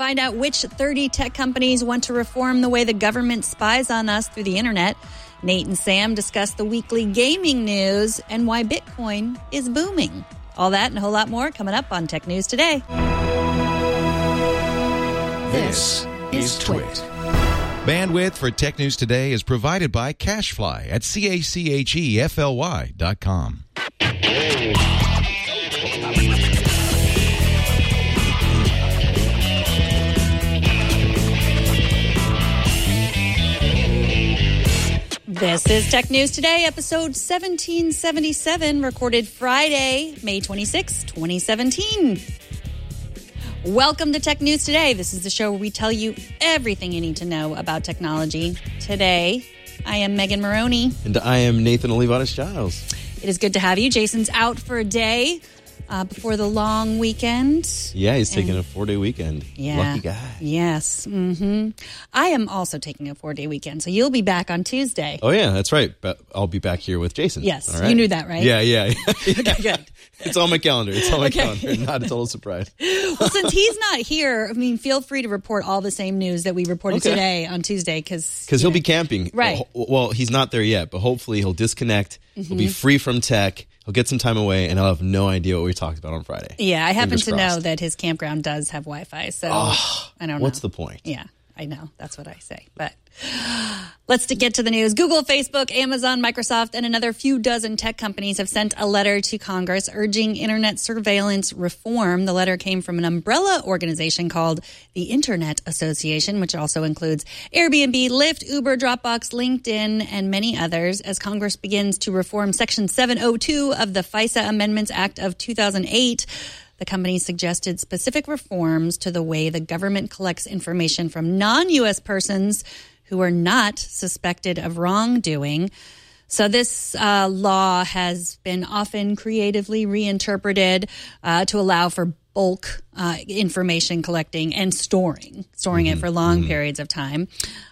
Find out which 30 tech companies want to reform the way the government spies on us through the internet. Nate and Sam discuss the weekly gaming news and why Bitcoin is booming. All that and a whole lot more coming up on Tech News Today. This is Twit. Bandwidth for Tech News Today is provided by CacheFly at CACHEFLY.com. This is Tech News Today, episode 1777, recorded Friday, May 26, 2017. Welcome to Tech News Today. This is the show where we tell you everything you need to know about technology. Today, I am Megan Maroney. And I am Nathan Olivares-Giles. It is good to have you. Jason's out for a day before the long weekend. Yeah, he's taking a 4-day weekend. Yeah. Lucky guy. Yes. Mm-hmm. I am also taking a 4-day weekend, so you'll be back on Tuesday. Oh, yeah, that's right. But I'll be back here with Jason. Yes, right? You knew that, right? Yeah. Okay, good. It's on my calendar. Calendar. Not a total surprise. Well, since he's not here, I mean, feel free to report all the same news that we reported today on Tuesday. Because he'll be camping. Right. Well, he's not there yet, but hopefully he'll disconnect. Mm-hmm. He'll be free from tech. He'll get some time away, and I'll have no idea what we talked about on Friday. Yeah, I happen to know that his campground does have Wi-Fi, so I don't know. What's the point? Yeah, I know. That's what I say. But let's get to the news. Google, Facebook, Amazon, Microsoft, and another few dozen tech companies have sent a letter to Congress urging internet surveillance reform. The letter came from an umbrella organization called the Internet Association, which also includes Airbnb, Lyft, Uber, Dropbox, LinkedIn, and many others, as Congress begins to reform Section 702 of the FISA Amendments Act of 2008. The company suggested specific reforms to the way the government collects information from non-U.S. persons who are not suspected of wrongdoing. So this law has been often creatively reinterpreted to allow for bulk information collecting and storing it for long periods of time.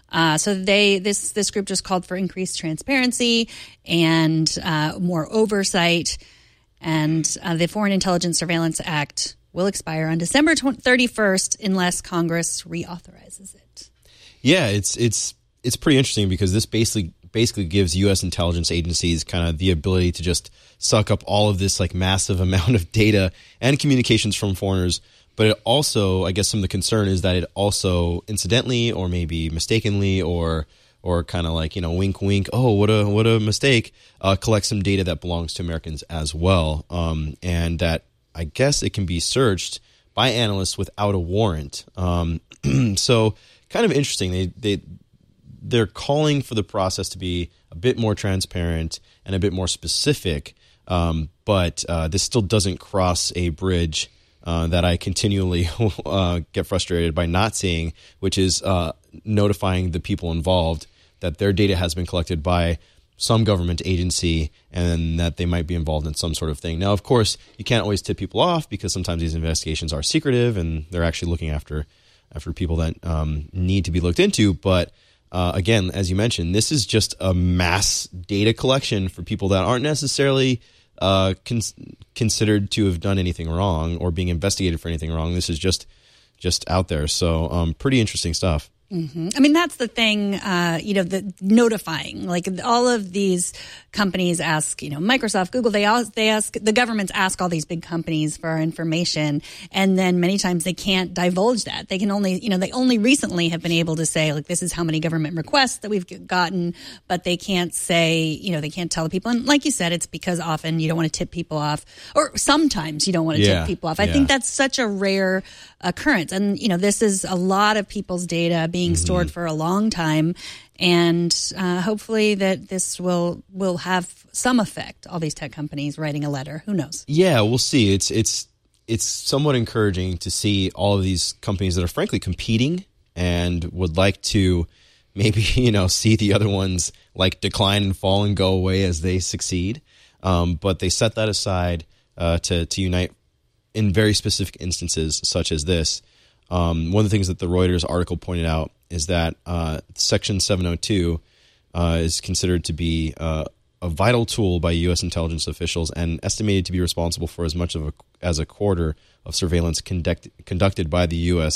So this group just called for increased transparency and more oversight. And the Foreign Intelligence Surveillance Act will expire on December 31st unless Congress reauthorizes it. Yeah, it's pretty interesting because this basically gives U.S. intelligence agencies kind of the ability to just suck up all of this like massive amount of data and communications from foreigners. But it also, I guess some of the concern is that it also incidentally or maybe mistakenly or kind of like, wink, wink, oh, what a mistake, collect some data that belongs to Americans as well. And that I guess it can be searched by analysts without a warrant. So kind of interesting. They're calling for the process to be a bit more transparent and a bit more specific. But this still doesn't cross a bridge that I continually get frustrated by not seeing, which is notifying the people involved that their data has been collected by some government agency and that they might be involved in some sort of thing. Now, of course, you can't always tip people off because sometimes these investigations are secretive and they're actually looking after people that need to be looked into. But again, as you mentioned, this is just a mass data collection for people that aren't necessarily considered to have done anything wrong or being investigated for anything wrong. This is just out there. So pretty interesting stuff. Mm-hmm. I mean, that's the thing, the notifying, like all of these companies ask, Microsoft, Google, they ask, the governments ask all these big companies for our information. And then many times they can't divulge that. They can only, they only recently have been able to say, like, this is how many government requests that we've gotten, but they can't say, they can't tell the people. And like you said, it's because often you don't want to tip people off, or sometimes you don't want to tip people off. I think that's such a rare occurrence. And, this is a lot of people's data being stored for a long time. And hopefully that this will have some effect. All these tech companies writing a letter. Who knows? Yeah, we'll see. It's somewhat encouraging to see all of these companies that are frankly competing and would like to maybe, see the other ones like decline and fall and go away as they succeed. But they set that aside to unite in very specific instances such as this. One of the things that the Reuters article pointed out is that Section 702 is considered to be a vital tool by U.S. intelligence officials and estimated to be responsible for as much as a quarter of surveillance conducted by the U.S.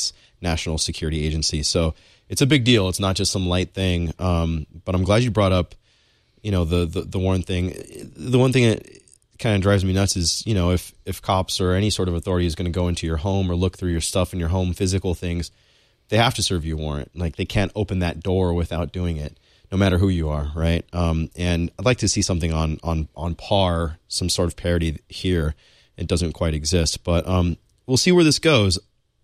national security agency. So it's a big deal. It's not just some light thing. But I'm glad you brought up, the one thing. The one thing that kind of drives me nuts is, if cops or any sort of authority is going to go into your home or look through your stuff in your home, physical things, they have to serve you a warrant. Like, they can't open that door without doing it, no matter who you are, right? And I'd like to see something on par, some sort of parity here. It doesn't quite exist, but we'll see where this goes.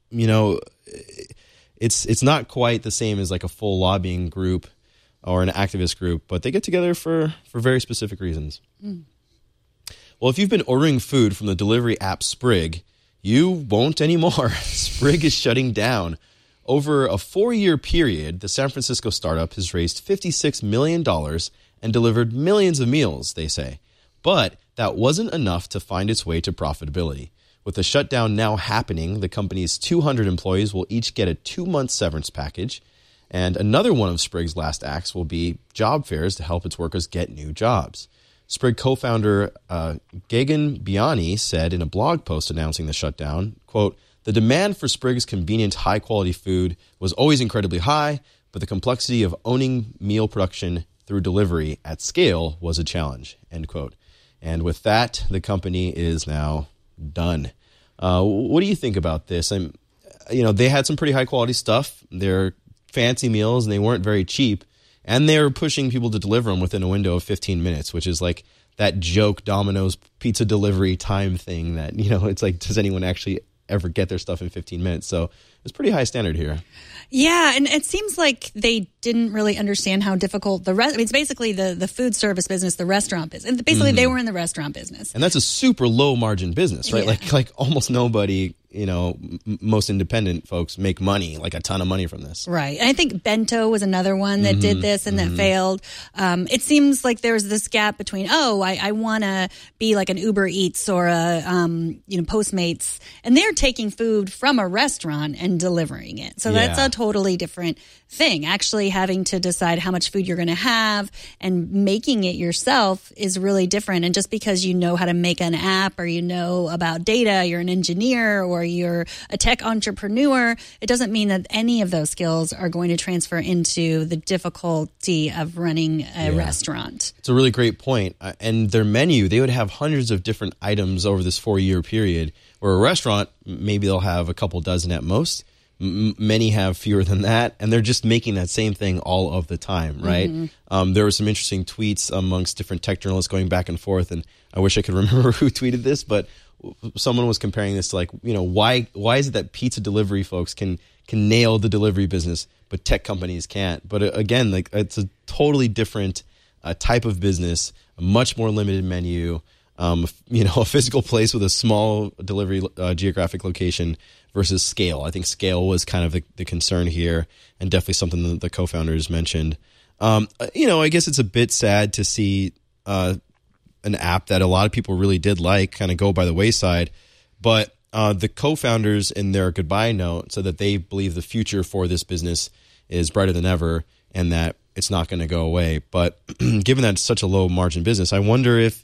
It's not quite the same as like a full lobbying group or an activist group, but they get together for very specific reasons. Well, if you've been ordering food from the delivery app Sprig, you won't anymore. Sprig is shutting down. Over a 4-year period, the San Francisco startup has raised $56 million and delivered millions of meals, they say. But that wasn't enough to find its way to profitability. With the shutdown now happening, the company's 200 employees will each get a 2-month severance package. And another one of Sprig's last acts will be job fairs to help its workers get new jobs. Sprig co-founder Gagan Biani said in a blog post announcing the shutdown, quote, "The demand for Sprig's convenient, high-quality food was always incredibly high, but the complexity of owning meal production through delivery at scale was a challenge," end quote. And with that, the company is now done. What do you think about this? They had some pretty high-quality stuff. They're fancy meals, and they weren't very cheap. And they were pushing people to deliver them within a window of 15 minutes, which is like that joke Domino's pizza delivery time thing that, it's like, does anyone actually ever get their stuff in 15 minutes? So it's pretty high standard here. Yeah, and it seems like they didn't really understand how difficult it's basically the food service business, the restaurant business. And basically, they were in the restaurant business. And that's a super low margin business, right? Yeah. Like almost nobody, most independent folks make money, like a ton of money from this. Right. And I think Bento was another one that did this and that failed. It seems like there's this gap between, I want to be like an Uber Eats or a, Postmates, and they're taking food from a restaurant and delivering it. So that's a totally different thing. Actually having to decide how much food you're going to have and making it yourself is really different. And just because you know how to make an app or you know about data, you're an engineer or you're a tech entrepreneur, it doesn't mean that any of those skills are going to transfer into the difficulty of running a restaurant. It's a really great point. And their menu, they would have hundreds of different items over this 4-year period, where a restaurant, maybe they'll have a couple dozen at most. Many have fewer than that, and they're just making that same thing all of the time, right? There were some interesting tweets amongst different tech journalists going back and forth, and I wish I could remember who tweeted this, but someone was comparing this to why is it that pizza delivery folks can nail the delivery business, but tech companies can't? But again, it's a totally different type of business, a much more limited menu, a physical place with a small delivery geographic location versus scale. I think scale was kind of the concern here, and definitely something that the co-founders mentioned. I guess it's a bit sad to see an app that a lot of people really did like kind of go by the wayside. But the co-founders in their goodbye note said that they believe the future for this business is brighter than ever and that it's not going to go away. But given that it's such a low margin business, I wonder if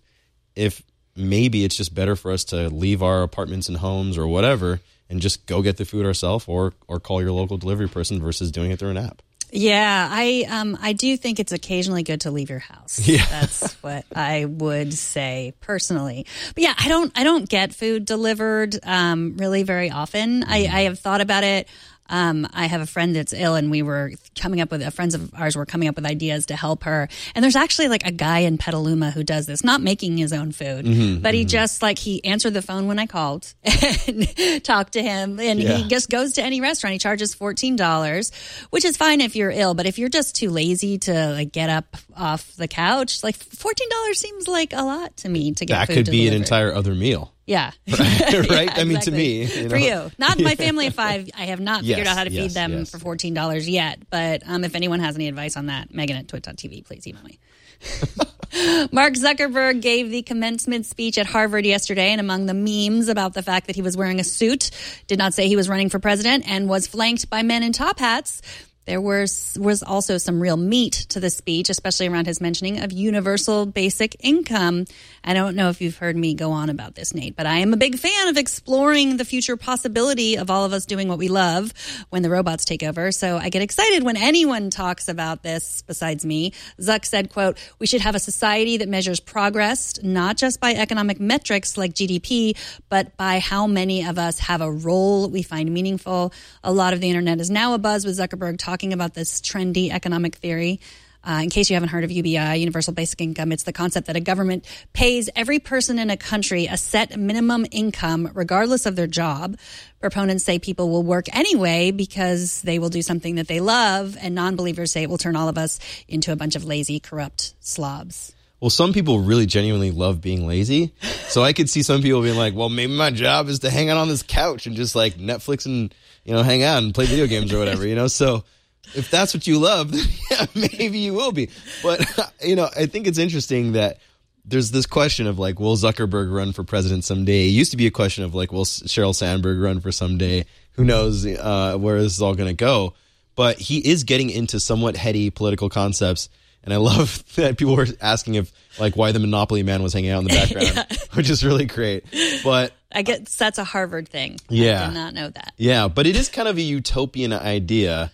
maybe it's just better for us to leave our apartments and homes or whatever and just go get the food ourselves or call your local delivery person versus doing it through an app. Yeah, I do think it's occasionally good to leave your house. Yeah. That's what I would say personally. But yeah, I don't get food delivered really very often. I have thought about it. I have a friend that's ill, and we were friends of ours were coming up with ideas to help her. And there's actually like a guy in Petaluma who does this, not making his own food, but he just he answered the phone when I called and talked to him. And he just goes to any restaurant. He charges $14, which is fine if you're ill. But if you're just too lazy to get up off the couch, $14 seems like a lot to me to get that food could delivered. be an entire other meal. Yeah. Right? Yeah, I mean, exactly. to me. For you. Not my family of 5. I have not figured out how to feed them yes. for $14 yet. But if anyone has any advice on that, Megan at twit.tv, please email me. Mark Zuckerberg gave the commencement speech at Harvard yesterday, and among the memes about the fact that he was wearing a suit, did not say he was running for president, and was flanked by men in top hats. There was also some real meat to the speech, especially around his mentioning of universal basic income. I don't know if you've heard me go on about this, Nate, but I am a big fan of exploring the future possibility of all of us doing what we love when the robots take over. So I get excited when anyone talks about this besides me. Zuck said, quote, "We should have a society that measures progress, not just by economic metrics like GDP, but by how many of us have a role we find meaningful." A lot of the internet is now abuzz with Zuckerberg talking about this trendy economic theory. In case you haven't heard of UBI, Universal Basic Income, it's the concept that a government pays every person in a country a set minimum income regardless of their job. Proponents say people will work anyway because they will do something that they love, and non-believers say it will turn all of us into a bunch of lazy, corrupt slobs. Well, some people really genuinely love being lazy. So I could see some people being like, well, maybe my job is to hang out on this couch and just like Netflix and, hang out and play video games or whatever, So if that's what you love, then yeah, maybe you will be. But, I think it's interesting that there's this question of like, will Zuckerberg run for president someday? It used to be a question of like, will Sheryl Sandberg run for someday? Who knows where this is all going to go? But he is getting into somewhat heady political concepts. And I love that people were asking if, like, why the Monopoly Man was hanging out in the background, which is really great. But I guess that's a Harvard thing. Yeah. I did not know that. Yeah, but it is kind of a utopian idea.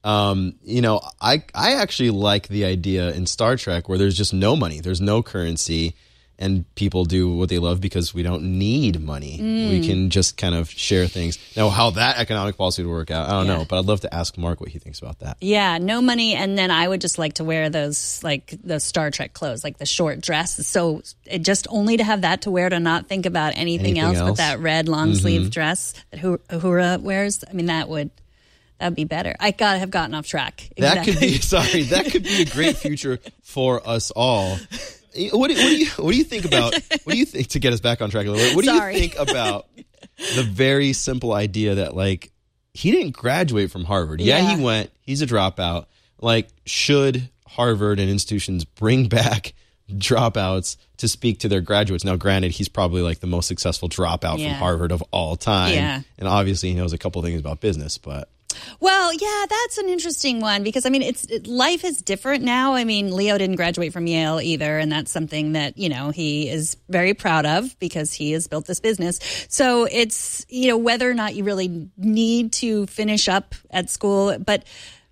I actually like the idea in Star Trek where there's just no money, there's no currency, and people do what they love because we don't need money. We can just kind of share things. Now, how that economic policy would work out, I don't know, but I'd love to ask Mark what he thinks about that. Yeah, no money, and then I would just like to wear those, like, the Star Trek clothes, like the short dress. So just only to have that to wear, to not think about anything else but that red long-sleeve dress that Uhura wears. I mean, that'd be better. I gotta have gotten off track. Exactly. That could be a great future for us all. What do you think about? What do you think, to get us back on track a little bit? What do you think about the very simple idea that, like, he didn't graduate from Harvard? Yeah, he went. He's a dropout. Like, should Harvard and institutions bring back dropouts to speak to their graduates? Now, granted, he's probably like the most successful dropout from Harvard of all time, and obviously he knows a couple things about business, but. Well, yeah, that's an interesting one because, I mean, life is different now. I mean, Leo didn't graduate from Yale either, and that's something that, he is very proud of because he has built this business. So it's, whether or not you really need to finish up at school, but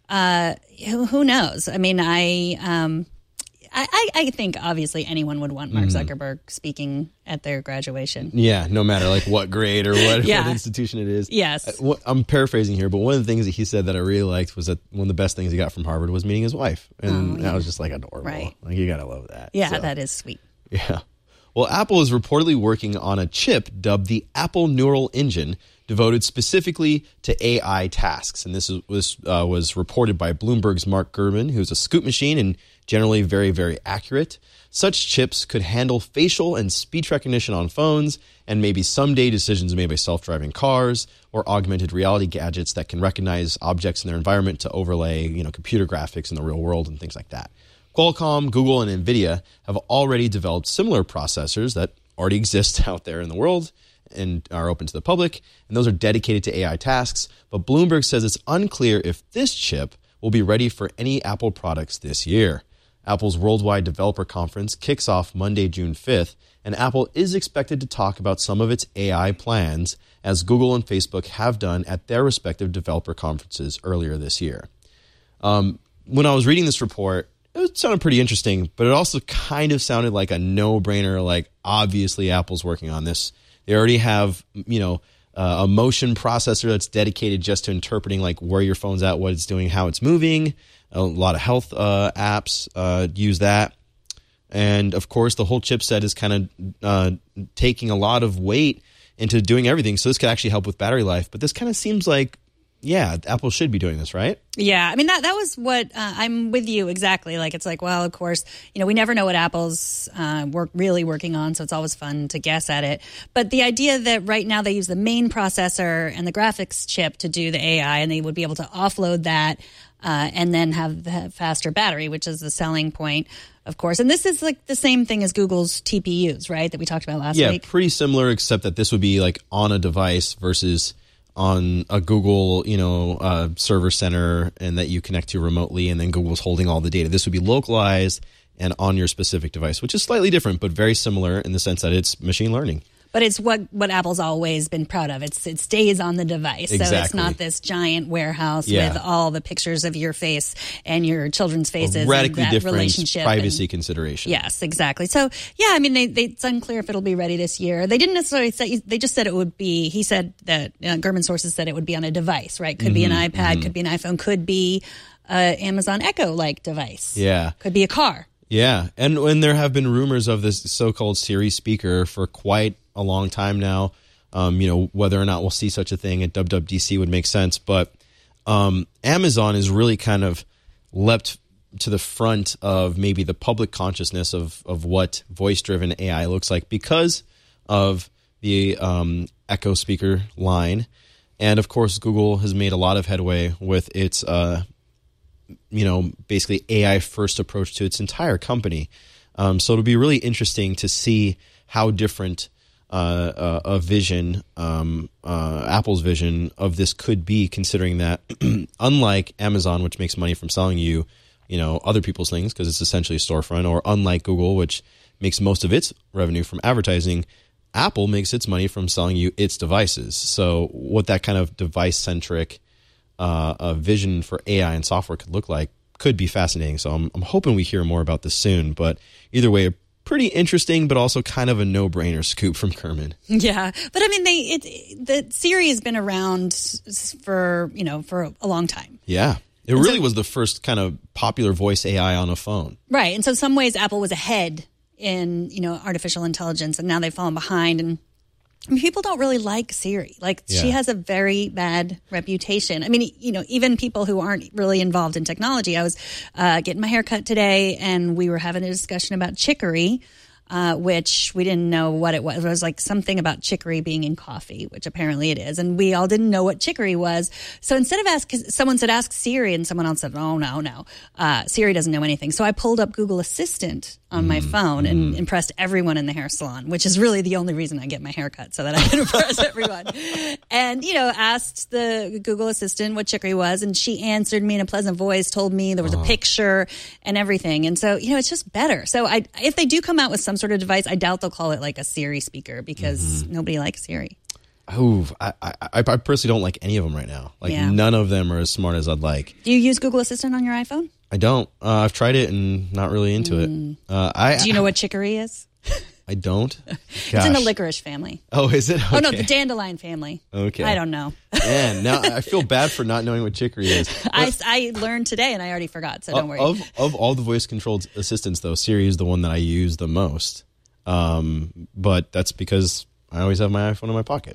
who knows? I mean, I think obviously anyone would want Mark Zuckerberg speaking at their graduation. Yeah, no matter like what grade or what institution it is. Yes. I'm paraphrasing here, but one of the things that he said that I really liked was that one of the best things he got from Harvard was meeting his wife. And I was just like, adorable. Right. Like, you got to love that. Yeah, that is sweet. Yeah. Well, Apple is reportedly working on a chip dubbed the Apple Neural Engine, devoted specifically to AI tasks. And this was reported by Bloomberg's Mark Gurman, who's a scoop machine and generally very, very accurate. Such chips could handle facial and speech recognition on phones, and maybe someday decisions made by self-driving cars or augmented reality gadgets that can recognize objects in their environment to overlay, computer graphics in the real world and things like that. Qualcomm, Google, and NVIDIA have already developed similar processors that already exist out there in the world and are open to the public, and those are dedicated to AI tasks. But Bloomberg says it's unclear if this chip will be ready for any Apple products this year. Apple's Worldwide Developer Conference kicks off Monday, June 5th, and Apple is expected to talk about some of its AI plans, as Google and Facebook have done at their respective developer conferences earlier this year. When I was reading this report, it sounded pretty interesting, but it also kind of sounded like a no-brainer, like obviously Apple's working on this. They already have, a motion processor that's dedicated just to interpreting like where your phone's at, what it's doing, how it's moving. A lot of health apps use that. And of course, the whole chipset is kind of taking a lot of weight into doing everything. So this could actually help with battery life. But this kind of seems like, Apple should be doing this, right? Yeah, I mean, that was what I'm with you exactly. Like, it's like, well, of course, we never know what Apple's really working on, so it's always fun to guess at it. But the idea that right now they use the main processor and the graphics chip to do the AI, and they would be able to offload that and then have the faster battery, which is the selling point, of course. And this is like the same thing as Google's TPUs, right, that we talked about last week? Yeah, pretty similar, except that this would be like on a device versus on a Google, server center, and that you connect to remotely, and then Google's holding all the data. This would be localized and on your specific device, which is slightly different, but very similar in the sense that it's machine learning. But it's what Apple's always been proud of. It stays on the device. Exactly. So it's not this giant warehouse with all the pictures of your face and your children's faces. Radically and that different relationship privacy consideration. Yes, exactly. So, yeah, I mean, it's unclear if it'll be ready this year. They didn't necessarily say, they just said it would be, he said that Gurman sources said it would be on a device, right? Could be an iPad, could be an iPhone, could be an Amazon Echo-like device. Yeah. Could be a car. Yeah, and when there have been rumors of this so-called Siri speaker for quite a long time now, whether or not we'll see such a thing at WWDC would make sense. But Amazon is really kind of leapt to the front of maybe the public consciousness of what voice-driven AI looks like because of the Echo speaker line. And, of course, Google has made a lot of headway with its basically AI-first approach to its entire company. So it'll be really interesting to see how different a vision, Apple's vision of this could be, considering that unlike Amazon, which makes money from selling you, other people's things because it's essentially a storefront, or unlike Google, which makes most of its revenue from advertising, Apple makes its money from selling you its devices. So what that kind of device-centric a vision for AI and software could look like could be fascinating. So I'm hoping we hear more about this soon. But either way, pretty interesting, but also kind of a no-brainer scoop from Gurman. Yeah, but I mean, the Siri has been around for a long time. Yeah, it really was the first kind of popular voice AI on a phone. Right, and so in some ways, Apple was ahead in artificial intelligence, and now they've fallen behind. And I mean, people don't really like Siri. She has a very bad reputation. I mean, even people who aren't really involved in technology. I was getting my hair cut today, and we were having a discussion about chicory, which we didn't know what it was. It was like something about chicory being in coffee, which apparently it is. And we all didn't know what chicory was. So instead of someone said, ask Siri, and someone else said, oh, no. Siri doesn't know anything. So I pulled up Google Assistant on my phone and impressed everyone in the hair salon, which is really the only reason I get my hair cut, so that I can impress everyone. And, asked the Google Assistant what chicory was, and she answered me in a pleasant voice, told me there was a picture and everything. And so, it's just better. So if they do come out with some sort of device, I doubt they'll call it like a Siri speaker because nobody likes Siri. Oh, I personally don't like any of them right now. None of them are as smart as I'd like. Do you use Google Assistant on your iPhone? I don't. I've tried it and not really into it. Do you know what chicory is? I don't. It's in the licorice family. Oh, is it? Okay. Oh, no, the dandelion family. Okay. I don't know. Man, now I feel bad for not knowing what chicory is. I learned today and I already forgot, so don't worry. Of all the voice-controlled assistants, though, Siri is the one that I use the most. But that's because I always have my iPhone in my pocket,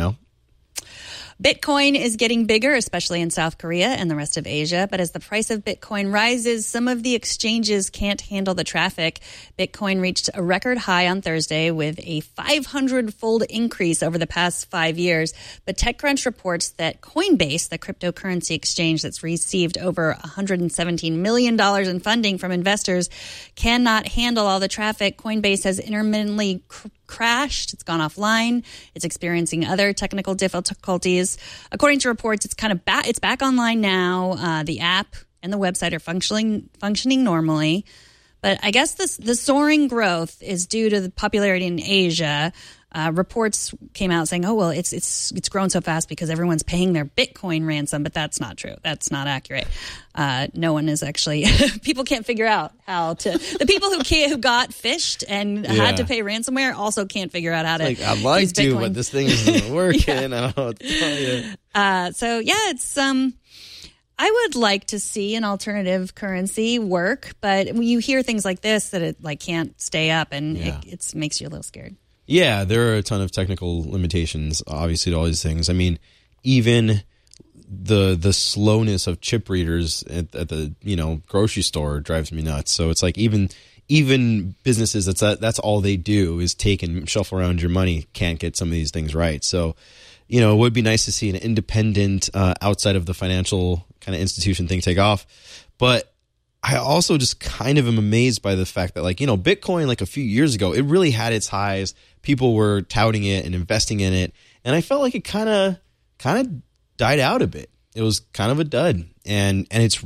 Bitcoin is getting bigger, especially in South Korea and the rest of Asia. But as the price of Bitcoin rises, some of the exchanges can't handle the traffic. Bitcoin reached a record high on Thursday with a 500-fold increase over the past 5 years. But TechCrunch reports that Coinbase, the cryptocurrency exchange that's received over $117 million in funding from investors, cannot handle all the traffic. Coinbase has intermittently crashed. It's gone offline. It's experiencing other technical difficulties. According to reports, it's back online now. The app and the website are functioning normally. But I guess the soaring growth is due to the popularity in Asia. Reports came out saying, "Oh well, it's grown so fast because everyone's paying their Bitcoin ransom," but that's not true. That's not accurate. No one is actually. People can't figure out how to. The people who got phished and had to pay ransomware also can't figure out how to. I'd like to, Bitcoin. But this thing isn't working. I don't know what to tell you. So yeah, it's I would like to see an alternative currency work, but you hear things like this that it can't stay up, and it makes you a little scared. Yeah, there are a ton of technical limitations, obviously, to all these things. I mean, even the slowness of chip readers at the grocery store drives me nuts. So it's like even businesses that's all they do is take and shuffle around your money can't get some of these things right. So it would be nice to see an independent outside of the financial kind of institution thing take off, but I also just kind of am amazed by the fact that Bitcoin a few years ago, it really had its highs. People were touting it and investing in it. And I felt like it kind of kind of died out a bit. It was kind of a dud, and it's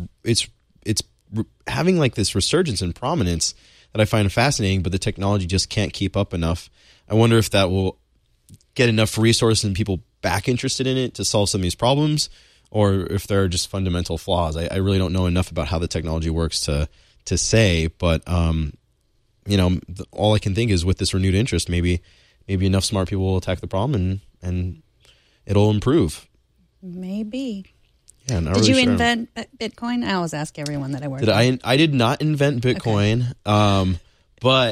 having like this resurgence in prominence that I find fascinating, but the technology just can't keep up enough. I wonder if that will get enough resources and people back interested in it to solve some of these problems, or if there are just fundamental flaws. I really don't know enough about how the technology works to say, but all I can think is with this renewed interest, maybe enough smart people will attack the problem and it'll improve. Maybe. Yeah, did you invent Bitcoin? I always ask everyone that I work with. I did not invent Bitcoin. Okay. But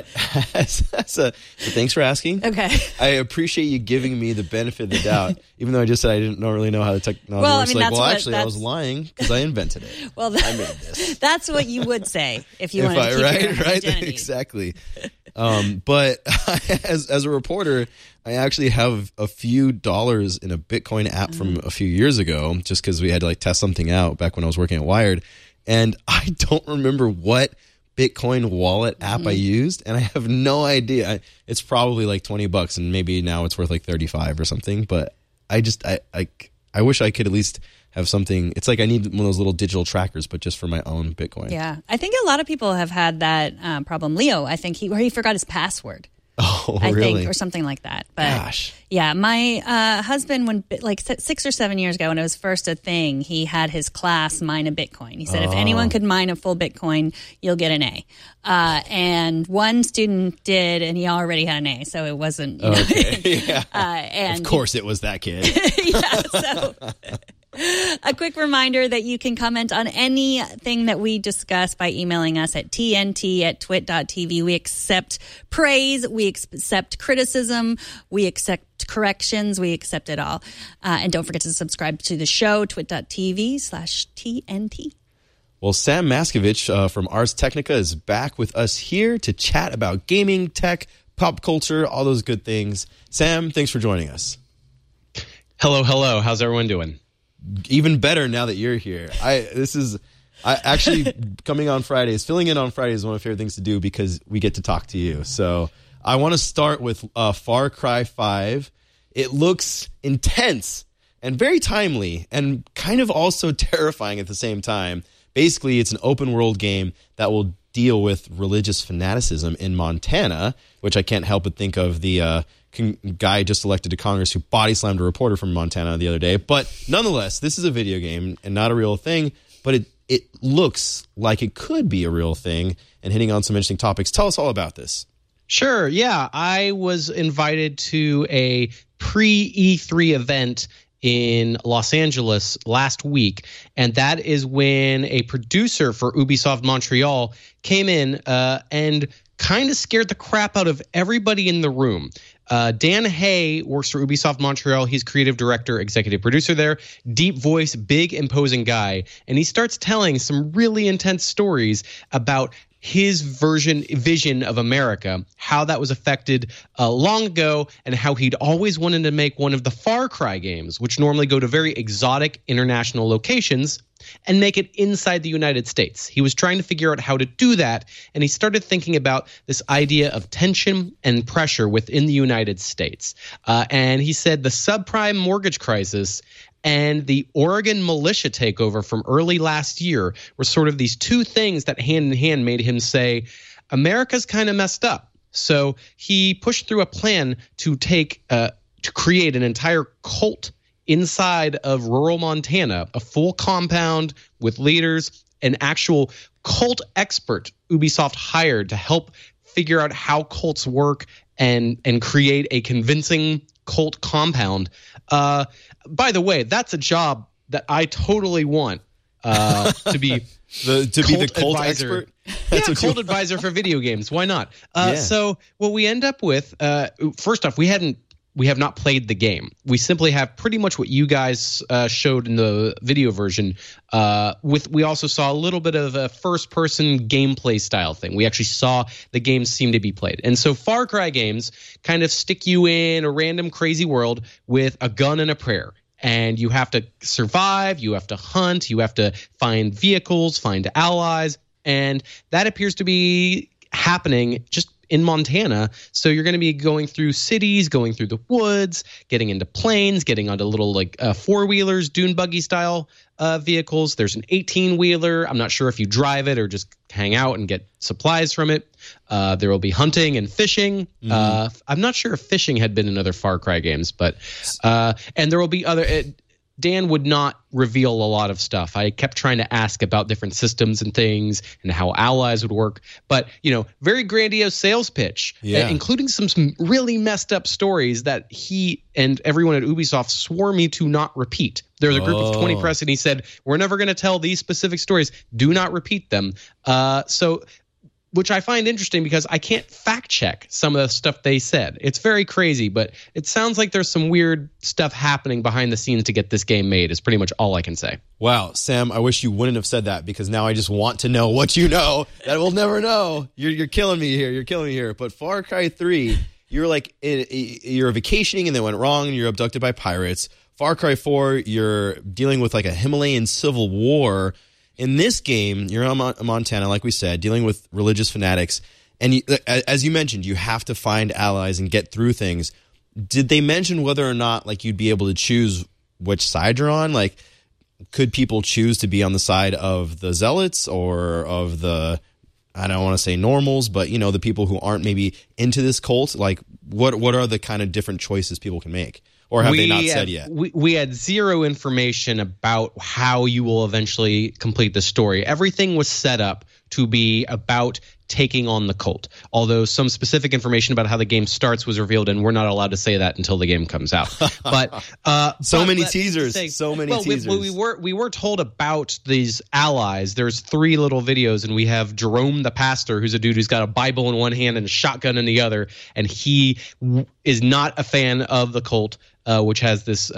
thanks for asking. Okay. I appreciate you giving me the benefit of the doubt, even though I just said I didn't really know how the technology works. I was lying because I invented it. Well, I made this. That's what you would say if you wanted to keep your identity. Exactly. But as a reporter, I actually have a few dollars in a Bitcoin app from a few years ago, just because we had to test something out back when I was working at Wired, and I don't remember what Bitcoin wallet app I used, and I have no idea. It's probably like $20, and maybe now it's worth like 35 or something. But I wish I could at least have something. It's like I need one of those little digital trackers, but just for my own Bitcoin. Yeah, I think a lot of people have had that problem. Leo, I think he forgot his password. Oh, I really? think, or something like that. But gosh, yeah, my husband, when 6 or 7 years ago, when it was first a thing, he had his class mine a Bitcoin. He said, if anyone could mine a full Bitcoin, you'll get an A. And one student did, and he already had an A, so it wasn't. Okay. Yeah. And of course, it was that kid. Yeah. So. A quick reminder that you can comment on anything that we discuss by emailing us at tnt@twit.tv. We accept praise. We accept criticism. We accept corrections. We accept it all. And don't forget to subscribe to the show, twit.tv/TNT. Well, Sam Mascovich from Ars Technica is back with us here to chat about gaming, tech, pop culture, all those good things. Sam, thanks for joining us. Hello. How's everyone doing? Even better now that you're here. Actually coming on Fridays, filling in on Fridays is one of my favorite things to do because we get to talk to you. So I want to start with Far Cry 5. It looks intense and very timely and kind of also terrifying at the same time. Basically, it's an open world game that will deal with religious fanaticism in Montana, which I can't help but think of the guy just elected to Congress who body slammed a reporter from Montana the other day. But nonetheless, this is a video game and not a real thing, but it looks like it could be a real thing and hitting on some interesting topics. Tell us all about this. Sure. Yeah. I was invited to a pre-E3 event in Los Angeles last week, and that is when a producer for Ubisoft Montreal came in and kind of scared the crap out of everybody in the room. Dan Hay works for Ubisoft Montreal. He's creative director, executive producer there. Deep voice, big, imposing guy. And he starts telling some really intense stories about his vision of America, how that was affected long ago, and how he'd always wanted to make one of the Far Cry games, which normally go to very exotic international locations, and make it inside the United States. He was trying to figure out how to do that, and he started thinking about this idea of tension and pressure within the United States. And he said the subprime mortgage crisis and the Oregon militia takeover from early last year were sort of these two things that hand in hand made him say, America's kind of messed up. So he pushed through a plan to create an entire cult inside of rural Montana, a full compound with leaders, an actual cult expert Ubisoft hired to help figure out how cults work and create a convincing cult compound. By the way, that's a job that I totally want to be the cult expert. Yeah, cult advisor for video games. Why not? So what we end up with, first off, we have not played the game. We simply have pretty much what you guys showed in the video version. We also saw a little bit of a first-person gameplay style thing. We actually saw the game seem to be played. And so Far Cry games kind of stick you in a random crazy world with a gun and a prayer. And you have to survive, you have to hunt, you have to find vehicles, find allies. And that appears to be happening just in Montana. So you're going to be going through cities, going through the woods, getting into planes, getting onto little like four-wheelers, dune buggy style vehicles. There's an 18-wheeler. I'm not sure if you drive it or just hang out and get supplies from it. There will be hunting and fishing. I'm not sure if fishing had been in other Far Cry games, but and there will be other. Dan would not reveal a lot of stuff. I kept trying to ask about different systems and things and how allies would work. But, very grandiose sales pitch, including some really messed up stories that he and everyone at Ubisoft swore me to not repeat. There was a group of 20 press, and he said, we're never going to tell these specific stories. Do not repeat them. Which I find interesting because I can't fact check some of the stuff they said. It's very crazy, but it sounds like there's some weird stuff happening behind the scenes to get this game made is pretty much all I can say. Wow, Sam, I wish you wouldn't have said that because now I just want to know what you know that we'll never know. You're killing me here. You're killing me here. But Far Cry 3, you're like you're vacationing and they went wrong and you're abducted by pirates. Far Cry 4, you're dealing with like a Himalayan civil war. In this game, you're in Montana, like we said, dealing with religious fanatics. And as you mentioned, you have to find allies and get through things. Did they mention whether or not like you'd be able to choose which side you're on? Like, could people choose to be on the side of the zealots or of the, I don't want to say normals, but, the people who aren't maybe into this cult? Like, what are the kind of different choices people can make? Or have they not said yet? We had zero information about how you will eventually complete the story. Everything was set up to be about taking on the cult, although some specific information about how the game starts was revealed, and we're not allowed to say that until the game comes out. But so many teasers. We were told about these allies. There's 3 little videos, and we have Jerome the pastor, who's a dude who's got a Bible in one hand and a shotgun in the other, and he is not a fan of the cult, which has this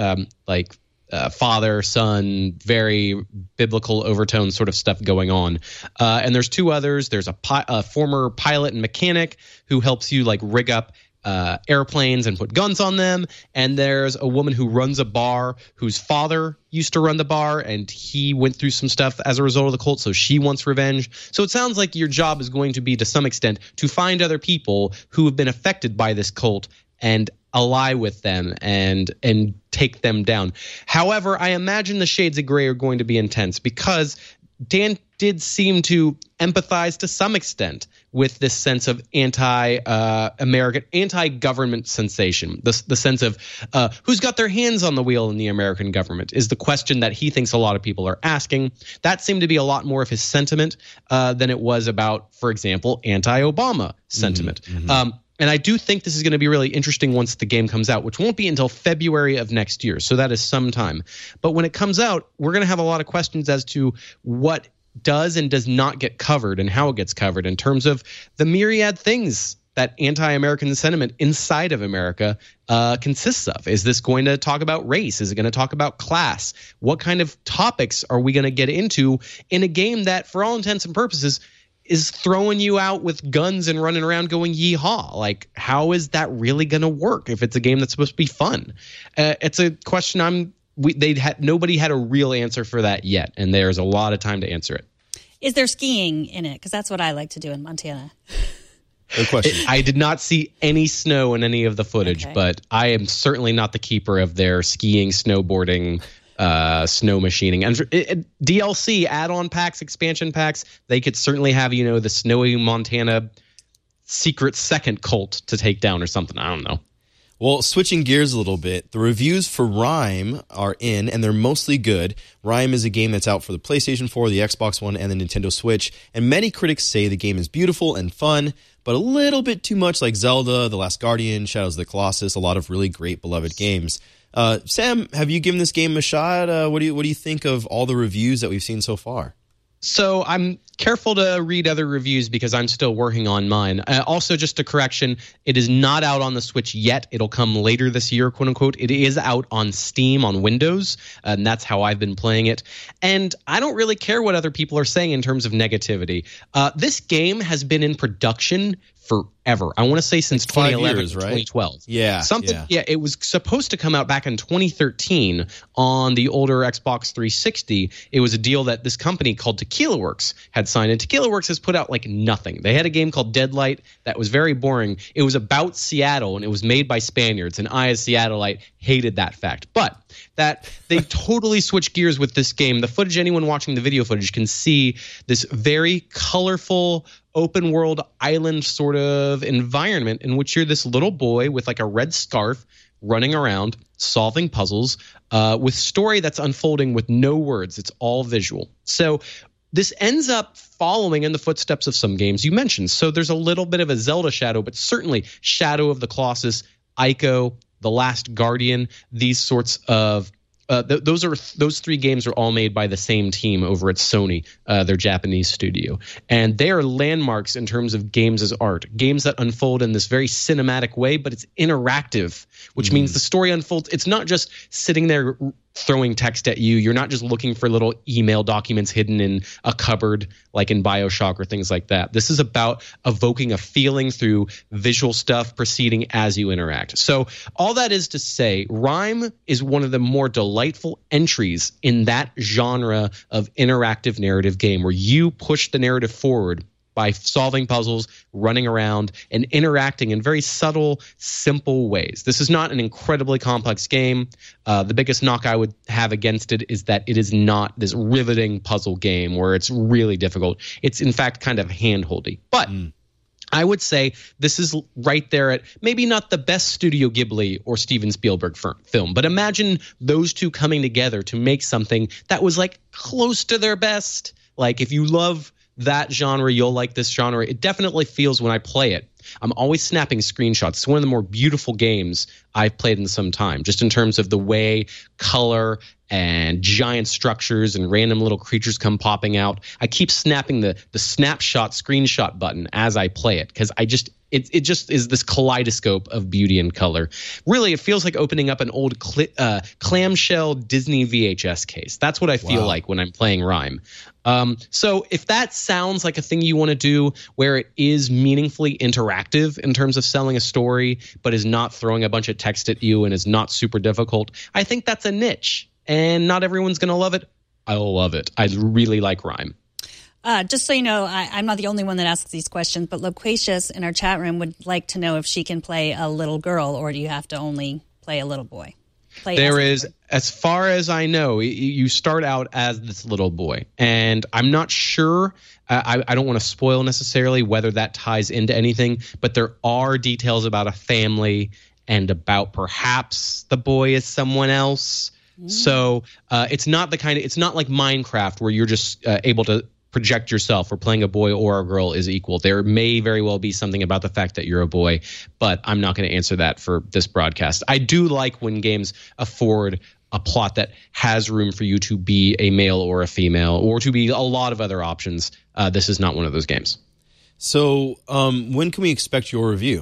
father, son, very biblical overtone sort of stuff going on. And there's 2 others. There's a former pilot and mechanic who helps you like rig up airplanes and put guns on them. And there's a woman who runs a bar whose father used to run the bar, and he went through some stuff as a result of the cult, so she wants revenge. So it sounds like your job is going to be, to some extent, to find other people who have been affected by this cult and ally with them and take them down. However, I imagine the shades of gray are going to be intense because Dan did seem to empathize to some extent with this sense of anti-American, anti-government sensation. The sense of who's got their hands on the wheel in the American government is the question that he thinks a lot of people are asking. That seemed to be a lot more of his sentiment than it was about, for example, anti-Obama sentiment. And I do think this is going to be really interesting once the game comes out, which won't be until February of next year. So that is some time. But when it comes out, we're going to have a lot of questions as to what does and does not get covered and how it gets covered in terms of the myriad things that anti-American sentiment inside of America consists of. Is this going to talk about race? Is it going to talk about class? What kind of topics are we going to get into in a game that, for all intents and purposes, is throwing you out with guns and running around going yeehaw? Like, how is that really going to work if it's a game that's supposed to be fun? It's a question nobody had a real answer for that yet, and there's a lot of time to answer it. Is there skiing in it? Because that's what I like to do in Montana. Good question. I did not see any snow in any of the footage, but I am certainly not the keeper of their skiing, snowboarding, snow machining, and DLC add-on packs, expansion packs. They could certainly have the snowy Montana secret second cult to take down or something. I don't know. Well, switching gears a little bit, the reviews for Rime are in, and they're mostly good. Rime is a game that's out for the PlayStation 4, the Xbox One, and the Nintendo Switch, and many critics say the game is beautiful and fun, but a little bit too much like Zelda, The Last Guardian, Shadows of the Colossus, a lot of really great beloved games. Sam, have you given this game a shot? What do you think of all the reviews that we've seen so far? So I'm careful to read other reviews because I'm still working on mine. Also, just a correction, it is not out on the Switch yet. It'll come later this year, quote unquote. It is out on Steam on Windows, and that's how I've been playing it. And I don't really care what other people are saying in terms of negativity. This game has been in production forever. I want to say since 2011 years, or right? 2012. Yeah. Yeah, it was supposed to come out back in 2013 on the older Xbox 360. It was a deal that this company called Tequila Works had signed, and Tequila Works has put out like nothing. They had a game called Deadlight that was very boring. It was about Seattle, and it was made by Spaniards, and I, as Seattleite, hated that fact. But that they totally switched gears with this game. The footage, anyone watching the video footage can see this very colorful open world island sort of environment in which you're this little boy with like a red scarf running around solving puzzles with story that's unfolding with no words. It's all visual. So this ends up following in the footsteps of some games you mentioned. So there's a little bit of a Zelda shadow, but certainly Shadow of the Colossus, Ico, The Last Guardian, these sorts of those three games are all made by the same team over at Sony, their Japanese studio. And they are landmarks in terms of games as art, games that unfold in this very cinematic way, but it's interactive, which means the story unfolds. It's not just sitting there throwing text at you. You're not just looking for little email documents hidden in a cupboard like in BioShock or things like that. This is about evoking a feeling through visual stuff proceeding as you interact. So all that is to say, Rime is one of the more delightful entries in that genre of interactive narrative game where you push the narrative forward by solving puzzles, running around, and interacting in very subtle, simple ways. This is not an incredibly complex game. The biggest knock I would have against it is that it is not this riveting puzzle game where it's really difficult. It's, in fact, kind of hand-holdy. But I would say this is right there at maybe not the best Studio Ghibli or Steven Spielberg film, but imagine those two coming together to make something that was like close to their best. Like if you love that genre, you'll like this genre. It definitely feels when I play it. I'm always snapping screenshots. It's one of the more beautiful games I've played in some time, just in terms of the way color and giant structures and random little creatures come popping out. I keep snapping the snapshot screenshot button as I play it because it just is this kaleidoscope of beauty and color. Really, it feels like opening up an old clamshell Disney VHS case. That's what I feel like when I'm playing Rime. So if that sounds like a thing you want to do where it is meaningfully interactive in terms of selling a story, but is not throwing a bunch of text at you and is not super difficult, I think that's a niche. And not everyone's going to love it. I'll love it. I really like Rime. Just so you know, I'm not the only one that asks these questions, but Loquacious in our chat room would like to know if she can play a little girl or do you have to only play a little boy? There is, as far as I know, you start out as this little boy. And I'm not sure, I don't want to spoil necessarily whether that ties into anything, but there are details about a family and about perhaps the boy is someone else. So it's not it's not like Minecraft where you're just able to project yourself, or playing a boy or a girl is equal. There may very well be something about the fact that you're a boy, but I'm not going to answer that for this broadcast. I do like when games afford a plot that has room for you to be a male or a female, or to be a lot of other options. This is not one of those games. So when can we expect your review?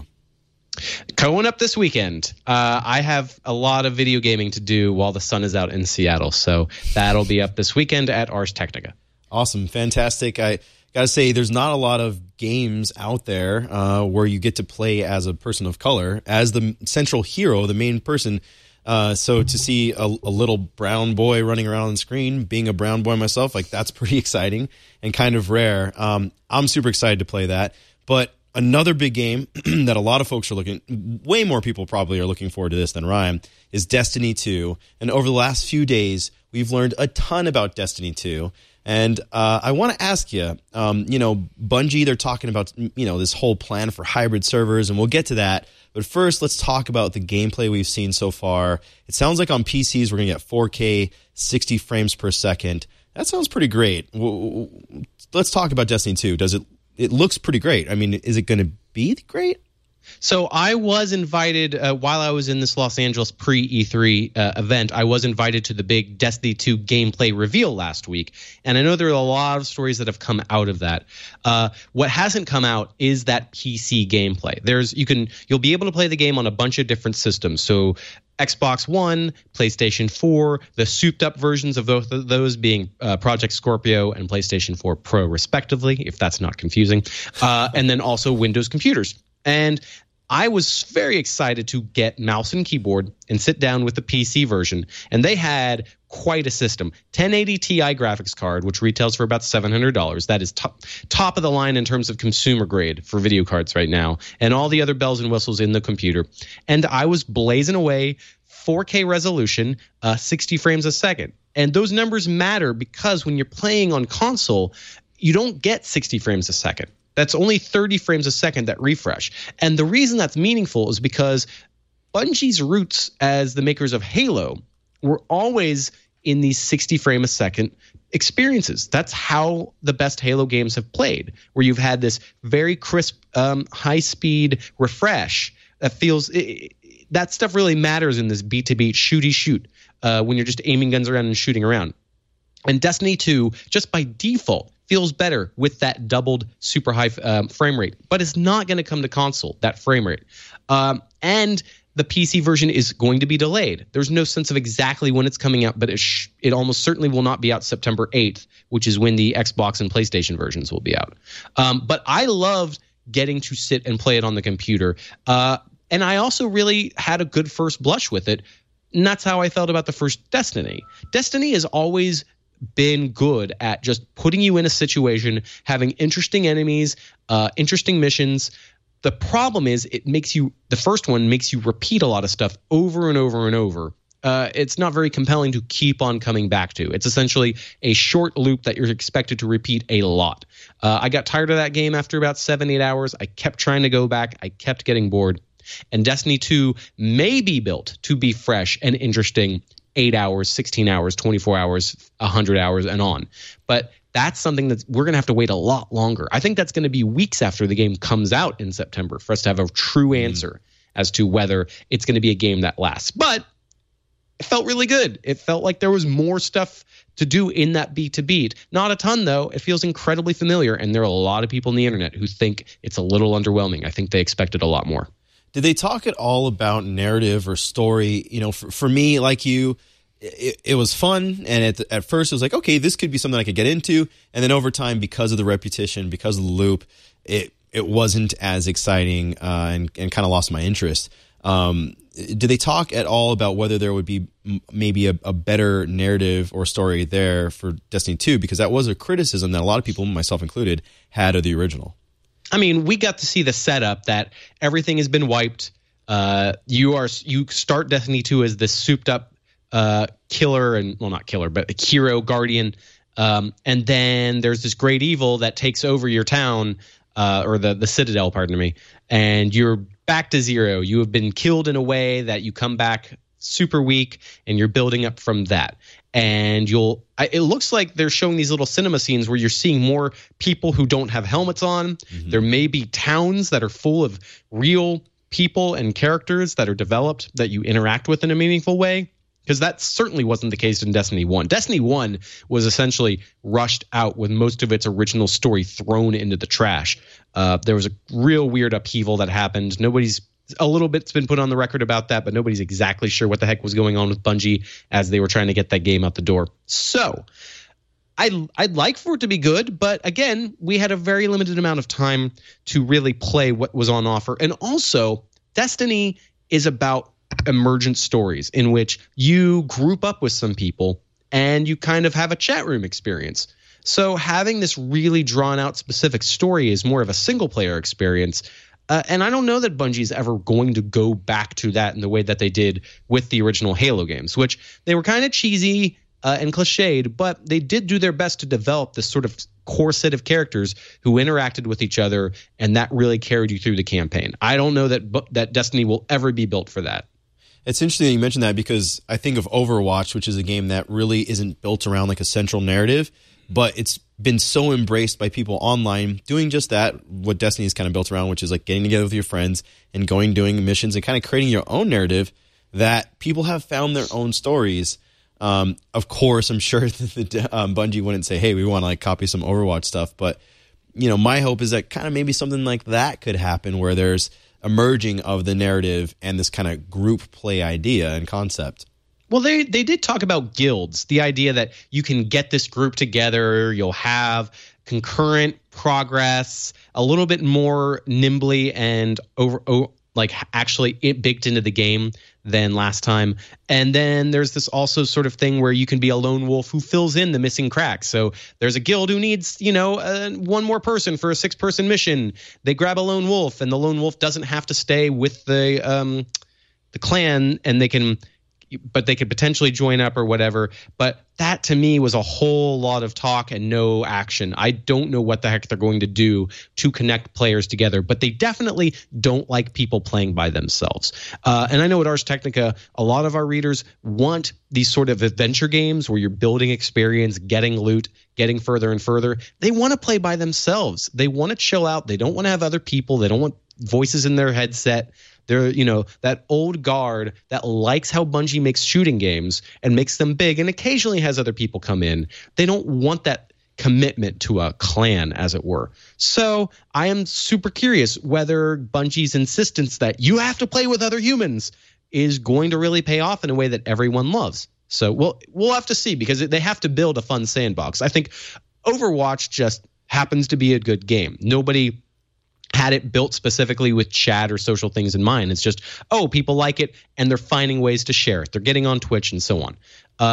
Coming up this weekend. I have a lot of video gaming to do while the sun is out in Seattle, so that'll be up this weekend at Ars Technica. Awesome. Fantastic. I got to say, there's not a lot of games out there where you get to play as a person of color, as the central hero, the main person. So to see a little brown boy running around on the screen, being a brown boy myself, like that's pretty exciting and kind of rare. I'm super excited to play that. But another big game that a lot of folks are way more people probably are looking forward to this than Rime, is Destiny 2. And over the last few days, we've learned a ton about Destiny 2. And I want to ask you, Bungie, they're talking about, this whole plan for hybrid servers, and we'll get to that. But first, let's talk about the gameplay we've seen so far. It sounds like on PCs, we're going to get 4K, 60 frames per second. That sounds pretty great. Let's talk about Destiny 2. It looks pretty great. I mean, is it going to be great? So I was invited while I was in this Los Angeles pre-E3 event. I was invited to the big Destiny 2 gameplay reveal last week, and I know there are a lot of stories that have come out of that. What hasn't come out is that PC gameplay. You'll be able to play the game on a bunch of different systems. So Xbox One, PlayStation 4, the souped-up versions of both of those being Project Scorpio and PlayStation 4 Pro, respectively, if that's not confusing, and then also Windows computers. And I was very excited to get mouse and keyboard and sit down with the PC version. And they had quite a system. 1080 Ti graphics card, which retails for about $700. That is top of the line in terms of consumer grade for video cards right now. And all the other bells and whistles in the computer. And I was blazing away 4K resolution, 60 frames a second. And those numbers matter because when you're playing on console, you don't get 60 frames a second. That's only 30 frames a second that refresh. And the reason that's meaningful is because Bungie's roots as the makers of Halo were always in these 60 frame a second experiences. That's how the best Halo games have played, where you've had this very crisp, high-speed refresh that feels that stuff really matters in this beat-to-beat shooty shoot when you're just aiming guns around and shooting around. And Destiny 2, just by default, feels better with that doubled super high frame rate, but it's not going to come to console, that frame rate. And the PC version is going to be delayed. There's no sense of exactly when it's coming out, but it almost certainly will not be out September 8th, which is when the Xbox and PlayStation versions will be out. But I loved getting to sit and play it on the computer. And I also really had a good first blush with it. And that's how I felt about the first Destiny. Destiny has always been good at just putting you in a situation, having interesting enemies, interesting missions. The problem is the first one makes you repeat a lot of stuff over and over and over. It's not very compelling to keep on coming back to. It's essentially a short loop that you're expected to repeat a lot. I got tired of that game after about 7-8 hours. I kept trying to go back. I kept getting bored. And Destiny 2 may be built to be fresh and interesting 8 hours, 16 hours, 24 hours, 100 hours, and on. But that's something that we're going to have to wait a lot longer. I think that's going to be weeks after the game comes out in September for us to have a true answer as to whether it's going to be a game that lasts. But it felt really good. It felt like there was more stuff to do in that beat to beat. Not a ton, though. It feels incredibly familiar, and there are a lot of people on the internet who think it's a little underwhelming. I think they expected a lot more. Did they talk at all about narrative or story? You know, for me, like you, it was fun. And at first it was like, okay, this could be something I could get into. And then over time, because of the repetition, because of the loop, it wasn't as exciting and kind of lost my interest. Did they talk at all about whether there would be maybe a better narrative or story there for Destiny 2? Because that was a criticism that a lot of people, myself included, had of the original. I mean, we got to see the setup that everything has been wiped. You start Destiny 2 as this souped up killer, and well, not killer, but a hero guardian. And then there's this great evil that takes over your town, or the Citadel, pardon me, and you're back to zero. You have been killed in a way that you come back super weak, and you're building up from that. And it looks like they're showing these little cinema scenes where you're seeing more people who don't have helmets on. Mm-hmm. There may be towns that are full of real people and characters that are developed that you interact with in a meaningful way. Because that certainly wasn't the case in Destiny 1. Destiny 1 was essentially rushed out with most of its original story thrown into the trash. There was a real weird upheaval that happened. A little bit's been put on the record about that, but nobody's exactly sure what the heck was going on with Bungie as they were trying to get that game out the door. So I'd like for it to be good, but again, we had a very limited amount of time to really play what was on offer. And also, Destiny is about emergent stories in which you group up with some people and you kind of have a chat room experience. So having this really drawn out specific story is more of a single player experience. And I don't know that Bungie's ever going to go back to that in the way that they did with the original Halo games, which they were kind of cheesy and cliched, but they did do their best to develop this sort of core set of characters who interacted with each other, and that really carried you through the campaign. I don't know that Destiny will ever be built for that. It's interesting that you mentioned that because I think of Overwatch, which is a game that really isn't built around like a central narrative, but it's been so embraced by people online doing just that, what Destiny is kind of built around, which is like getting together with your friends and doing missions and kind of creating your own narrative, that people have found their own stories. Of course, I'm sure that Bungie wouldn't say, hey, we want to like copy some Overwatch stuff, but my hope is that kind of maybe something like that could happen where there's a merging of the narrative and this kind of group play idea and concept. Well, they did talk about guilds, the idea that you can get this group together, you'll have concurrent progress, a little bit more nimbly and actually it baked into the game than last time. And then there's this also sort of thing where you can be a lone wolf who fills in the missing cracks. So there's a guild who needs, one more person for a 6-person mission. They grab a lone wolf, and the lone wolf doesn't have to stay with the clan, and they could potentially join up or whatever. But that to me was a whole lot of talk and no action. I don't know what the heck they're going to do to connect players together, but they definitely don't like people playing by themselves. And I know at Ars Technica, a lot of our readers want these sort of adventure games where you're building experience, getting loot, getting further and further. They want to play by themselves. They want to chill out. They don't want to have other people. They don't want voices in their headset. They're, that old guard that likes how Bungie makes shooting games and makes them big and occasionally has other people come in. They don't want that commitment to a clan, as it were. So I am super curious whether Bungie's insistence that you have to play with other humans is going to really pay off in a way that everyone loves. So we'll have to see, because they have to build a fun sandbox. I think Overwatch just happens to be a good game. Nobody had it built specifically with chat or social things in mind. It's just, people like it, and they're finding ways to share it. They're getting on Twitch and so on.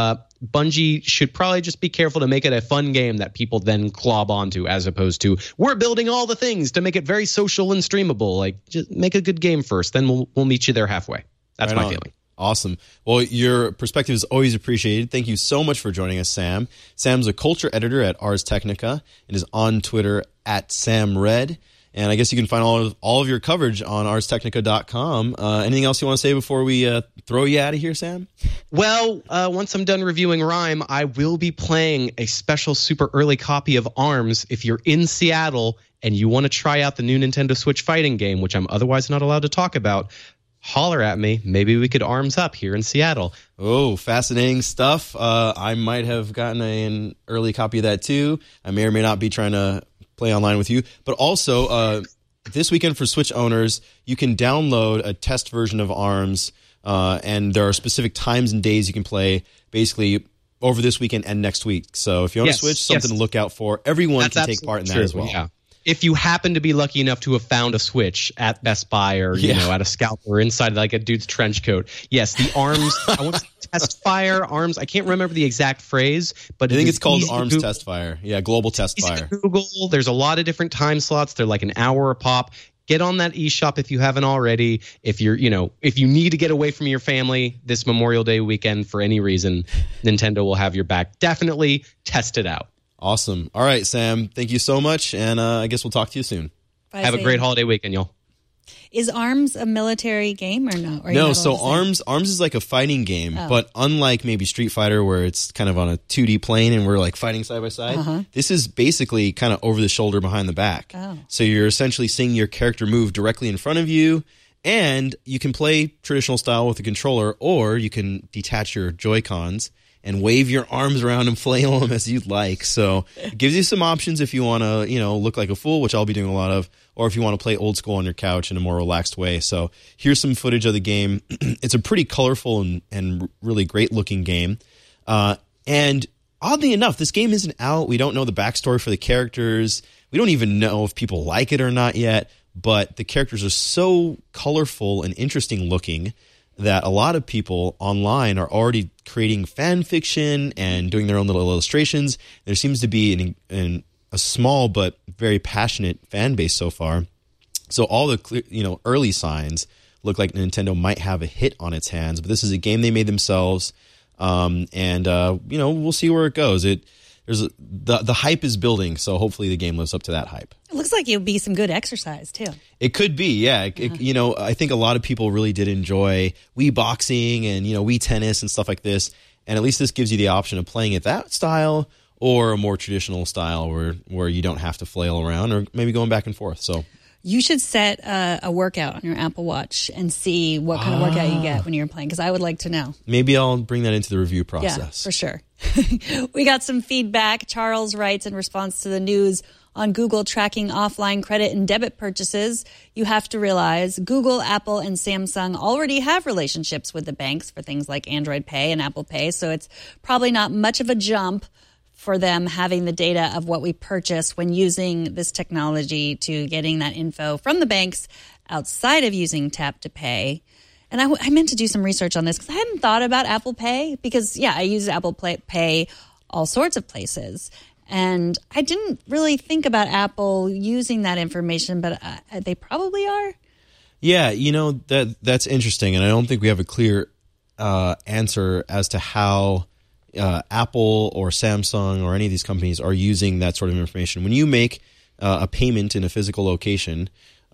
Bungie should probably just be careful to make it a fun game that people then glob onto, as opposed to, we're building all the things to make it very social and streamable. Like, just make a good game first, then we'll meet you there halfway. That's my feeling. Awesome. Well, your perspective is always appreciated. Thank you so much for joining us, Sam. Sam's a culture editor at Ars Technica and is on Twitter at SamRed. And I guess you can find all of your coverage on arstechnica.com. Anything else you want to say before we throw you out of here, Sam? Well, once I'm done reviewing Rime, I will be playing a special super early copy of ARMS. If you're in Seattle and you want to try out the new Nintendo Switch fighting game, which I'm otherwise not allowed to talk about, holler at me. Maybe we could arms up here in Seattle. Oh, fascinating stuff. I might have gotten an early copy of that too. I may or may not be trying to play online with you. But also, this weekend for Switch owners, you can download a test version of ARMS, and there are specific times and days you can play basically over this weekend and next week. So if you own a Switch, something to look out for. Everyone can take part in that as well. Yeah. If you happen to be lucky enough to have found a Switch at Best Buy or at a scalper or inside like a dude's trench coat, yes, the ARMS, I want to say Test Fire, ARMS, I can't remember the exact phrase, but I think it's called ARMS Test Fire. Yeah, Global Test Fire. Google, there's a lot of different time slots. They're like an hour a pop. Get on that eShop if you haven't already. If you're, if you need to get away from your family this Memorial Day weekend for any reason, Nintendo will have your back. Definitely test it out. Awesome. All right, Sam, thank you so much, and I guess we'll talk to you soon. Bye, have a great holiday weekend, y'all. Is ARMS a military game or no? No, so ARMS is like a fighting game, but unlike maybe Street Fighter where it's kind of on a 2D plane and we're like fighting side by side, this is basically kind of over the shoulder behind the back. Oh. So you're essentially seeing your character move directly in front of you, and you can play traditional style with a controller, or you can detach your Joy-Cons and wave your arms around and flail them as you'd like. So it gives you some options if you want to, look like a fool, which I'll be doing a lot of, or if you want to play old school on your couch in a more relaxed way. So here's some footage of the game. It's a pretty colorful and really great looking game. And oddly enough, this game isn't out. We don't know the backstory for the characters. We don't even know if people like it or not yet, but the characters are so colorful and interesting looking that a lot of people online are already creating fan fiction and doing their own little illustrations. There seems to be a small but very passionate fan base so far. So all the early signs look like Nintendo might have a hit on its hands. But this is a game they made themselves, and we'll see where it goes. The hype is building, so hopefully the game lives up to that hype. It looks like it would be some good exercise, too. It could be, yeah. I think a lot of people really did enjoy Wii boxing and, Wii tennis and stuff like this. And at least this gives you the option of playing it that style or a more traditional style where you don't have to flail around or maybe going back and forth. So you should set a workout on your Apple Watch and see what kind of workout you get when you're playing, because I would like to know. Maybe I'll bring that into the review process. Yeah, for sure. We got some feedback. Charles writes in response to the news on Google tracking offline credit and debit purchases. You have to realize Google, Apple, and Samsung already have relationships with the banks for things like Android Pay and Apple Pay, so it's probably not much of a jump for them having the data of what we purchase when using this technology to getting that info from the banks outside of using Tap to Pay. And I meant to do some research on this because I hadn't thought about Apple Pay because, I use Apple Pay all sorts of places. And I didn't really think about Apple using that information, but they probably are. Yeah, that's interesting. And I don't think we have a clear answer as to how Apple or Samsung or any of these companies are using that sort of information. When you make a payment in a physical location,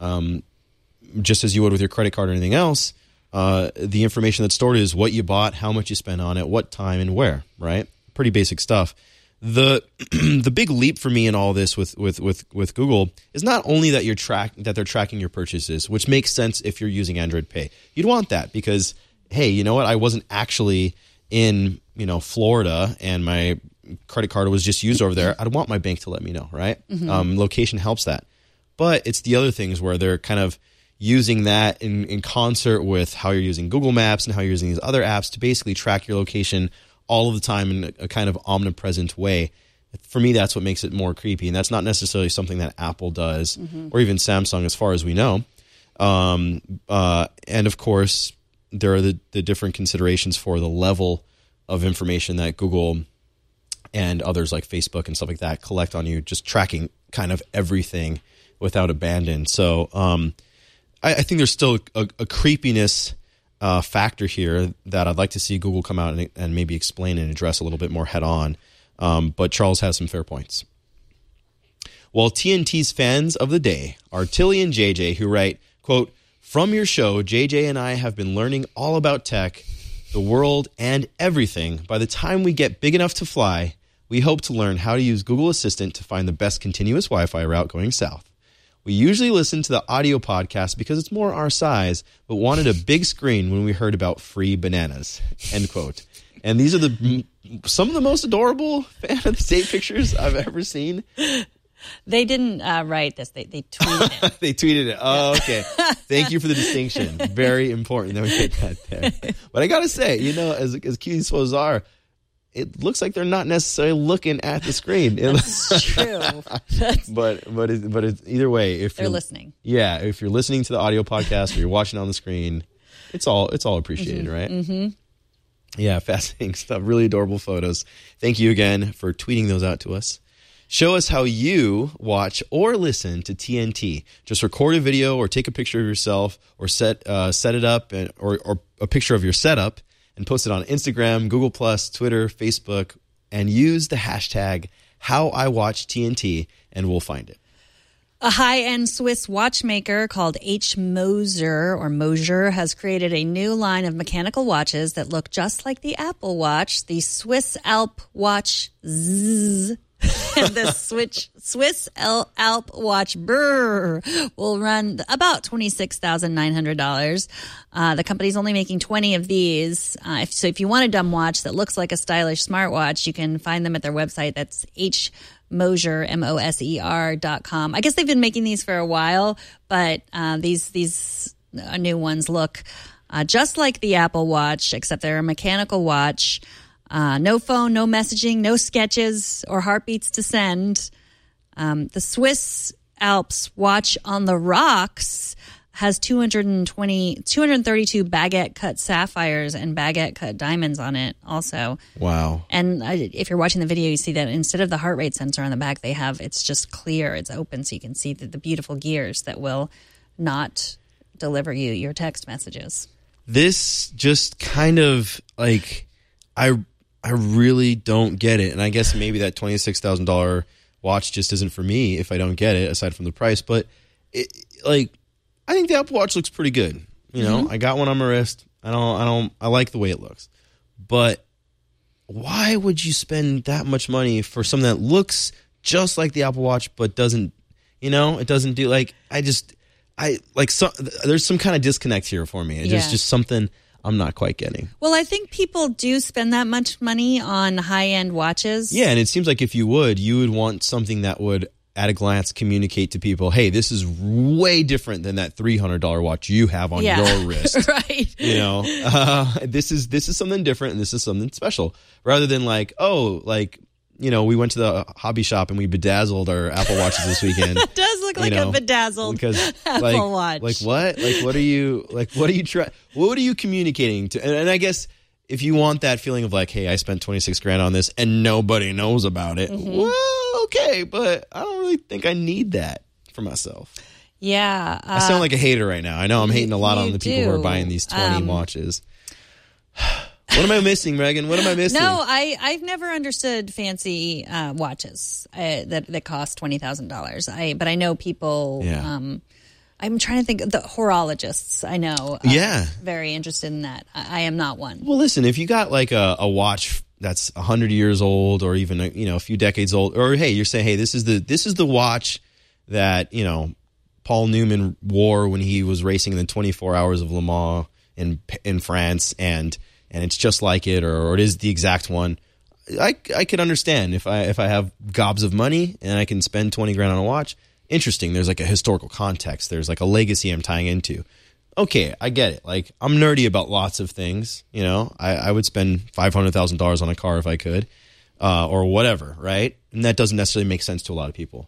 just as you would with your credit card or anything else, the information that's stored is what you bought, how much you spent on it, what time, and where, right? Pretty basic stuff. The big leap for me in all this with Google is not only that they're tracking your purchases, which makes sense if you're using Android Pay. You'd want that because, hey, you know what? I wasn't actually in Florida and my credit card was just used over there. I'd want my bank to let me know, right? Mm-hmm. Location helps that. But it's the other things where they're kind of using that in concert with how you're using Google Maps and how you're using these other apps to basically track your location all of the time in a kind of omnipresent way. For me, that's what makes it more creepy. And that's not necessarily something that Apple does or even Samsung as far as we know. And of course, there are the different considerations for the level of information that Google and others like Facebook and stuff like that collect on you, just tracking kind of everything without abandon. So I think there's still a creepiness factor here that I'd like to see Google come out and maybe explain and address a little bit more head on. But Charles has some fair points. Well, TNT's fans of the day are Tilly and JJ, who write, quote, "From your show, JJ and I have been learning all about tech, the world, and everything. By the time we get big enough to fly, we hope to learn how to use Google Assistant to find the best continuous Wi-Fi route going south. We usually listen to the audio podcast because it's more our size, but wanted a big screen when we heard about free bananas," end quote. And these are some of the most adorable fan of the day pictures I've ever seen. They didn't write this. They tweeted it. They tweeted it. Oh, okay. Thank you for the distinction. Very important that we get that there. But I got to say, as cute as those are, it looks like they're not necessarily looking at the screen. That's true. But it's either way, if they're listening. Yeah, if you're listening to the audio podcast or you're watching on the screen, it's all appreciated, right? Mm-hmm. Yeah, fascinating stuff. Really adorable photos. Thank you again for tweeting those out to us. Show us how you watch or listen to TNT. Just record a video or take a picture of yourself or set it up or a picture of your setup and post it on Instagram, Google+, Twitter, Facebook, and use the hashtag HowIWatchTNT, and we'll find it. A high-end Swiss watchmaker called H. Moser has created a new line of mechanical watches that look just like the Apple Watch, the Swiss Alp Watch Zzz. And the Swiss Alp Watch Brr will run about $26,900. The company's only making 20 of these. So if you want a dumb watch that looks like a stylish smartwatch, you can find them at their website. That's hmoser, moser.com. I guess they've been making these for a while, but these new ones look just like the Apple Watch, except they're a mechanical watch. No phone, no messaging, no sketches or heartbeats to send. The Swiss Alps Watch on the Rocks has 232 baguette cut sapphires and baguette cut diamonds on it also. Wow. And if you're watching the video, you see that instead of the heart rate sensor on the back, it's just clear. It's open so you can see the beautiful gears that will not deliver you your text messages. This just kind of I really don't get it. And I guess maybe that $26,000 watch just isn't for me if I don't get it, aside from the price. But I think the Apple Watch looks pretty good. You know, I got one on my wrist. I like the way it looks. But why would you spend that much money for something that looks just like the Apple Watch but doesn't, it doesn't do there's some kind of disconnect here for me. It's just something I'm not quite getting. Well, I think people do spend that much money on high-end watches. Yeah, and it seems like if you would want something that would at a glance communicate to people, hey, this is way different than that $300 watch you have on your wrist. Right. This is something different and this is something special. Rather than we went to the hobby shop and we bedazzled our Apple Watches this weekend. It does look like a bedazzled Apple Watch. What are you communicating to? And I guess if you want that feeling of hey, I spent $26,000 on this and nobody knows about it. Well, okay, but I don't really think I need that for myself. Yeah. I sound like a hater right now. I know I'm hating a lot on the people who are buying these 20 watches. What am I missing, Megan? What am I missing? No, I've never understood fancy watches that cost $20,000. But I know people. Yeah. I'm trying to think. The horologists I know. Very interested in that. I am not one. Well, listen, if you got a watch that's 100 years old, or even a few decades old, or hey, you're saying, hey, this is the watch that Paul Newman wore when he was racing in the 24 Hours of Le Mans in France, and it's just like it, or it is the exact one. I could understand if I have gobs of money and I can spend $20,000 on a watch. Interesting. There's a historical context. There's a legacy I'm tying into. Okay, I get it. I'm nerdy about lots of things. I would spend $500,000 on a car if I could, or whatever, right? And that doesn't necessarily make sense to a lot of people.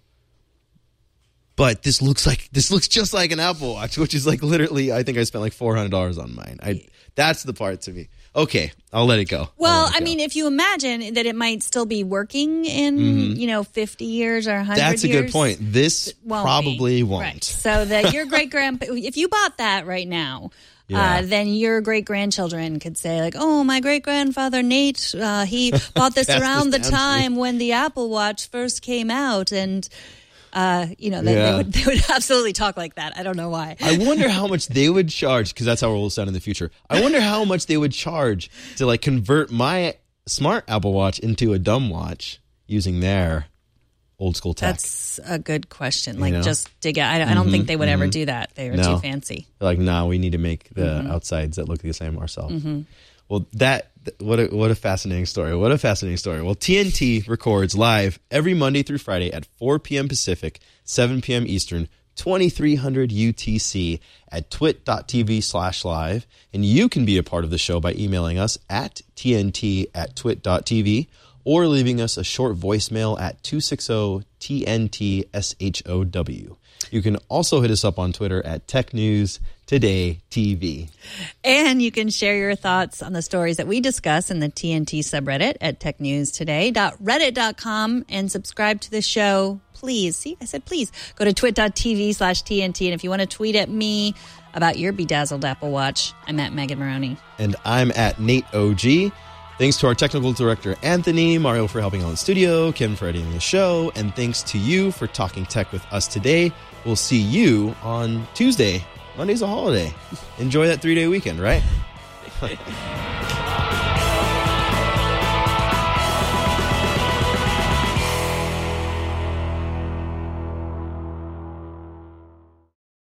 But this looks just like an Apple Watch, which is literally, I think I spent $400 on mine. That's the part to me. Okay, I'll let it go. Well, I mean, if you imagine that it might still be working in, 50 years or 100 years. That's a good point. This probably won't. Right. So that your if you bought that right now, then your great-grandchildren could say, oh, my great-grandfather Nate, he bought this around the time when the Apple Watch first came out, and... they would absolutely talk like that. I don't know why. I wonder how much they would charge, because that's how it will sound in the future. I wonder how much they would charge to convert my smart Apple Watch into a dumb watch using their old school tech. That's a good question. Just dig out. I don't think they would ever do that. They were too fancy. They're no, we need to make the outsides that look the same ourselves. Well, what a fascinating story. What a fascinating story. Well, TNT records live every Monday through Friday at 4 p.m. Pacific, 7 p.m. Eastern, 2300 UTC at twit.tv/live. And you can be a part of the show by emailing us at tnt@twit.tv or leaving us a short voicemail at 260-TNT-SHOW. You can also hit us up on Twitter at TechNewsTodayTV. And you can share your thoughts on the stories that we discuss in the TNT subreddit at technewstoday.reddit.com and subscribe to the show. Please. See, I said please. Go to twit.tv/TNT. And if you want to tweet at me about your bedazzled Apple Watch, I'm at Megan Maroney. And I'm at Nate OG. Thanks to our technical director, Anthony, Mario for helping out in the studio, Kim for editing the show, and thanks to you for talking tech with us today. We'll see you on Tuesday. Monday's a holiday. Enjoy that 3-day weekend, right?